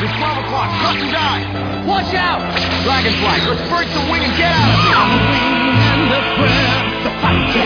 It's 12 o'clock. Cut and die. Watch out! Dragonfly, let's break the wing and get out of here. I'm a wing and a prayer. The fight